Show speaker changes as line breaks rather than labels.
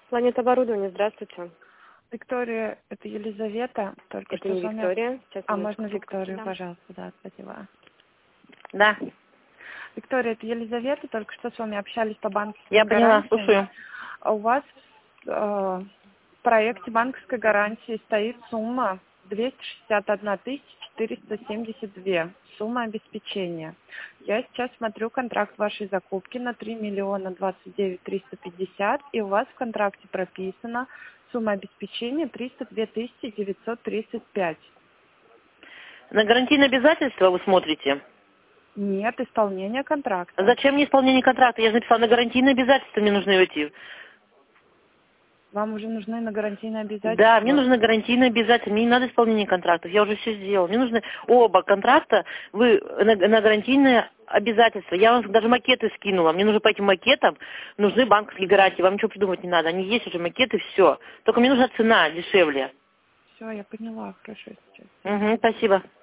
Планета оборудования, здравствуйте.
Виктория, это Елизавета. Только
Это
что
не
с вами...
Виктория. Сейчас,
А
минуточку,
можно Викторию,
да.
пожалуйста, да, спасибо.
Да,
Виктория, это Елизавета. Только что с вами общались по банковским
я поняла,
гарантиям.
слушаю.
А у вас в проекте банковской гарантии стоит сумма 261 472. Сумма обеспечения. Я сейчас смотрю контракт вашей закупки на 3 миллиона 29 350. И у вас в контракте прописано сумма обеспечения 302 935.
На гарантийные обязательства вы смотрите?
Нет исполнения контракта.
Зачем мне исполнение контракта? Я же написала, на гарантийные обязательства мне нужны идти.
Вам уже нужны на гарантийные обязательства?
Да, мне нужны гарантийные обязательства, мне не надо исполнение контрактов, я уже все сделала. Мне нужны оба контракта, вы на гарантийные обязательства. Я вам даже макеты скинула, мне нужно по этим макетам, нужны банковские гарантии, вам ничего придумать не надо, они есть уже макеты, все. Только мне нужна цена дешевле.
Все, я поняла, хорошо сейчас.
Угу, спасибо.